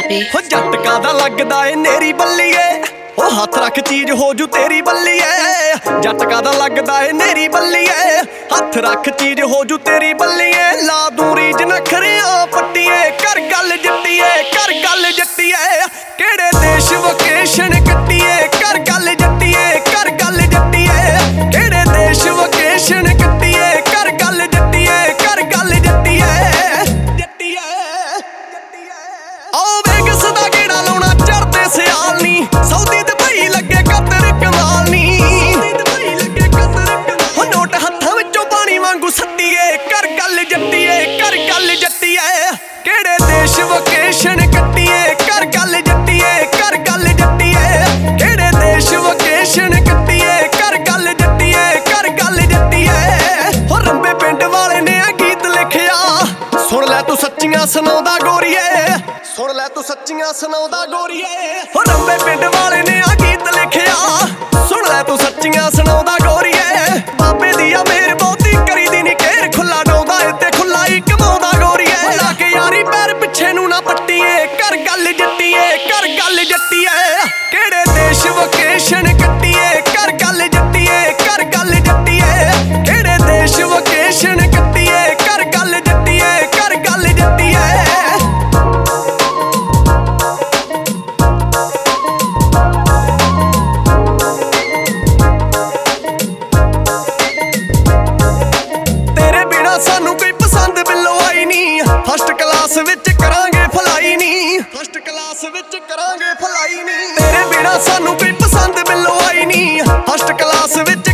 baby। ਹੋ ਝਟਕਾ ਦਾ ਲੱਗਦਾ ਏ ਨੇਰੀ ਬੱਲੀਏ, ਉਹ ਹੱਥ ਰੱਖ ਚੀਜ਼ ਹੋ ਜੂ ਤੇਰੀ ਬੱਲੀਏ। ਝਟਕਾ ਦਾ ਲੱਗਦਾ ਏ ਨੇਰੀ ਬੱਲੀਏ, ਹੱਥ ਰੱਖ ਚੀਜ਼ ਹੋ ਜੂ ਤੇਰੀ ਬੱਲੀਏ। ਲਾ ਦੂੰ ਰੀਝ ਨਖਰਿਆਂ ਪੱਟੀਏ, ਕਰ ਗੱਲ ਜੱਟੀਏ, ਕਰ ਗੱਲ ਜੱਟੀਏ। ਕਿਹੜੇ ਦੇਸ਼ ਵਕੇਸ਼ਨ ਕੱਟੀਏ, ਕਰ ਗੱਲ ਜੱਟੀਏ, ਕਰ ਗੱਲ ਜੱਟੀਏ। ਕਿਹੜੇ ਦੇਸ਼ ਵਕੇਸ਼ਨ ਕੱਟੀਏ, ਕਰ ਗੱਲ ਜੱਟੀਏ, ਕਰ ਗੱਲ ਜੱਟੀਏ। ਆਓ ਵੇਗਸ ਦਾ ਗੇੜਾ ਲਾਉਣਾ ਚੜਦੇ ਸਿਆਲ ਨੀ, ਸਾਊਦੀ ਦੁਬਈ ਲੱਗੇ ਕਤਰ ਕਮਾਲ ਨੀ। ਹੋ ਨੋਟ ਹੱਥਾਂ ਵਿੱਚੋਂ ਪਾਣੀ ਵਾਂਗੂ ਸੱਟੀਏ, ਕਰ ਗੱਲ ਜੱਟੀਏ, ਕਰ ਗੱਲ ਜੱਟੀਏ। ਕਿਹੜੇ ਦੇਸ਼ ਵਕੇਸ਼ਨ ਕੱਟੀਏ, ਕਰ ਗੱਲ ਜੱਟੀਏ, ਕਰ ਗੱਲ ਜੱਟੀਏ। ਕਿਹੜੇ ਦੇਸ਼ ਵਕੇਸ਼ਨ ਕੱਟੀਏ, ਕਰ ਗੱਲ ਜੱਟੀਏ, ਕਰ ਗੱਲ ਜੱਟੀਏ। ਹੋ ਰੰਬੇ ਪਿੰਡ ਵਾਲੇ ਨੇ ਆ ਗੀਤ ਲਿਖਿਆ, ਸੁਣ ਲੈ ਤੂੰ ਸੱਚੀਆਂ ਸੁਣਾਉਂਦਾ ਗੋਰੀਏ, ਸੁਣ ਲੈ ਤੂੰ ਸੱਚੀਆਂ ਸੁਣਾਉਂਦਾ ਗੋਰੀਏ। ਹੋ ਰੰਬੇ ਪਿੰਡ ਵਾਲੇ ਨੇ ਆ ਗੀਤ ਲਿਖਿਆ, ਸੁਣ ਲੈ ਤੂੰ ਸੱਚੀਆਂ ਸੁਣਾਉਂਦਾ ਗੋਰੀਏ। ਬਾਬੇ ਦੀ ਆ ਮੇਰ ਬਹੁਤੀ ਕਰੀਦੀ ਨੀ ਘੇਰ, ਖੁੱਲਾ ਡਾਉਂਦਾ ਏ ਤੇ ਖੁੱਲਾ ਹੀ ਕਮਾਉਂਦਾ ਗੋਰੀਏ। ਲਾ ਕੇ ਯਾਰੀ ਪੈਰ ਪਿੱਛੇ ਨੂੰ ਨਾ ਪੱਟੀਏ, ਕਰ ਗੱਲ ਜੱਟੀਏ, ਕਰ ਗੱਲ ਜੱਟੀਏ। ਕਿਹੜੇ ਦੇਸ਼ ਵਕੇਸ਼ਨ ਕੱਟੀਏ, ਕਰ ਗੱਲ ਜੱਟੀਏ, ਕਰ ਗੱਲ ਜੱਟੀਏ। ਕਿਹੜੇ ਦੇਸ਼ ਵਕੇਸ਼ਨ ਕੱਟੀਏ, ਕਰ ਗੱਲ ਜੱਟੀਏ, ਕਰ ਗੱਲ ਜੱਟੀਏ। ਸਾਨੂੰ ਕੋਈ ਪਸੰਦ ਬਿੱਲੋ ਆਈ ਨੀ, ਫਸਟ ਕਲਾਸ ਵਿੱਚ ਕਰਾਂਗੇ ਫਲਾਈ ਨੀ, ਫਸਟ ਕਲਾਸ ਵਿੱਚ ਕਰਾਂਗੇ ਫਲਾਈ ਨੀ। ਤੇਰੇ ਬਿਨਾ ਸਾਨੂੰ ਕੋਈ ਪਸੰਦ ਬਿੱਲੋ ਆਈ ਨੀ, ਫਸਟ ਕਲਾਸ ਵਿੱਚ